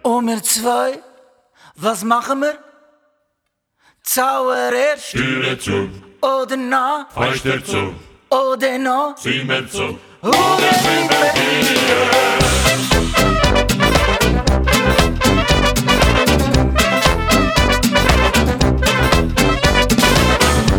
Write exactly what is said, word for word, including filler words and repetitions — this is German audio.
Und wir zwei, was machen wir? Zauber erst. Türe zu, Oder nach. Fenster zu, Oder noch. Zimmer zu. Oder mit mir.